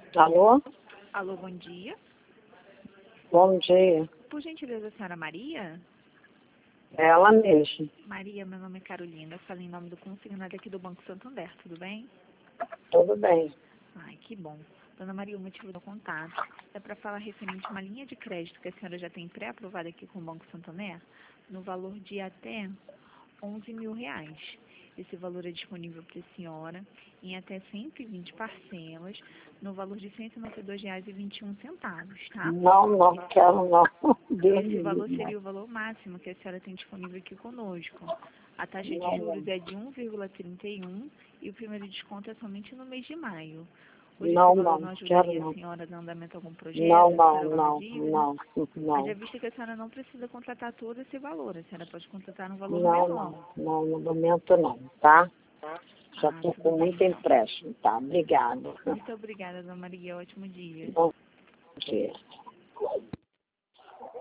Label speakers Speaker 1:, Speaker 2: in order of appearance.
Speaker 1: Alô?
Speaker 2: Alô, bom dia.
Speaker 1: Bom dia.
Speaker 2: Por gentileza, a senhora Maria?
Speaker 1: Ela mesmo.
Speaker 2: Maria, meu nome é Carolina. Eu falei em nome do consignado aqui do Banco Santander, tudo bem?
Speaker 1: Tudo bem.
Speaker 2: Ai, que bom. Dona Maria, o motivo do contato é para falar referente a uma linha de crédito que a senhora já tem pré-aprovada aqui com o Banco Santander, no valor de até R$ 11.000. Esse valor é disponível para a senhora em até 120 parcelas, no valor de R$ 192,21, tá?
Speaker 1: Não quero não. Deus
Speaker 2: Esse
Speaker 1: me
Speaker 2: valor
Speaker 1: livre.
Speaker 2: seria o valor máximo que a senhora tem disponível aqui conosco. A taxa de
Speaker 1: Não,
Speaker 2: juros
Speaker 1: não.
Speaker 2: é de 1,31 e o primeiro desconto é somente no mês de maio. Hoje esse
Speaker 1: Não,
Speaker 2: valor
Speaker 1: não
Speaker 2: não
Speaker 1: quero
Speaker 2: ajudaria a
Speaker 1: não.
Speaker 2: senhora a dar andamento a algum projeto,
Speaker 1: Não,
Speaker 2: a
Speaker 1: não,
Speaker 2: senhora alguma
Speaker 1: não,
Speaker 2: dívida?
Speaker 1: não,
Speaker 2: Haja
Speaker 1: não.
Speaker 2: vista que a senhora não precisa contratar todo esse valor, a senhora pode contratar um valor
Speaker 1: Não,
Speaker 2: menor.
Speaker 1: não, no momento não, tá? Já
Speaker 2: Ah,
Speaker 1: estou
Speaker 2: tudo
Speaker 1: com
Speaker 2: bem
Speaker 1: muito
Speaker 2: então.
Speaker 1: empréstimo, tá? Obrigada.
Speaker 2: Muito obrigada, dona Maria. Ótimo dia.
Speaker 1: Bom dia.